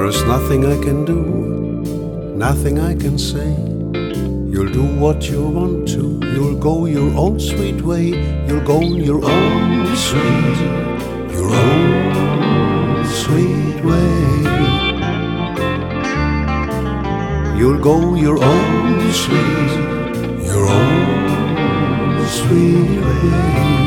There's nothing I can do, nothing I can say. You'll do what you want to, you'll go your own sweet way. You'll go your own sweet way. You'll go your own sweet way.